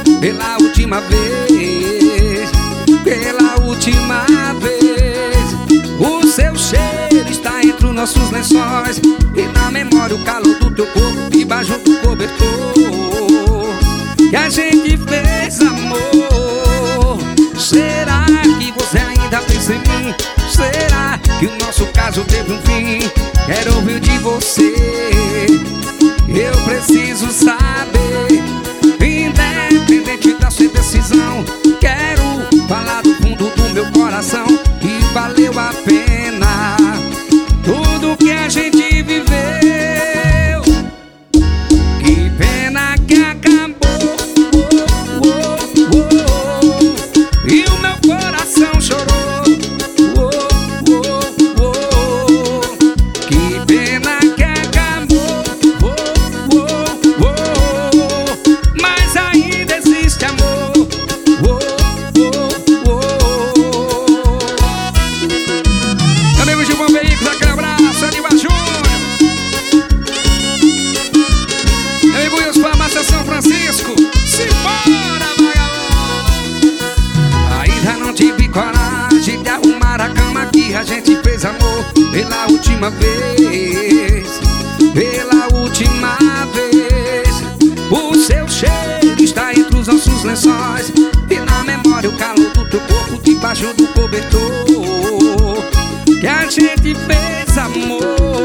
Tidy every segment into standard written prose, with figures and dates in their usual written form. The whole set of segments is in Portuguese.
pela última vez, pela última vez. O seu cheiro está entre os nossos lençóis, e na memória o calor do teu corpo debaixo do cobertor. E a gente fez amor. Será que você ainda pensa em mim? Será que o nosso caso teve um fim? Quero ouvir de você, eu preciso saber, independente da sua decisão. Quero falar do fundo do meu coração que valeu a pena tudo que a gente viveu. Que pena que acabou, e o meu coração chorou. Que pena que acabou, mas ainda existe amor. Amigos de Bom Veículos, aquele abraço, Aníbal Júnior. Amigo Wilson, Farmácia São Francisco. Simbora, vagabundo. Ainda não tive coragem de arrumar a cama que a gente fez amor pela última vez, pela última vez. O seu cheiro está entre os nossos lençóis, e na memória o calor do teu corpo debaixo do cobertor. Que a gente fez amor.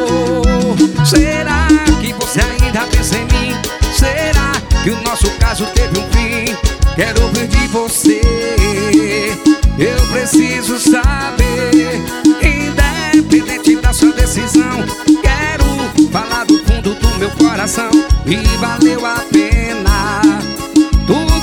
Será que você ainda pensa em mim? Será que o nosso caso teve um fim? Quero ouvir de você, eu preciso saber, independente da sua decisão. Quero falar do fundo do meu coração e valeu a pena tudo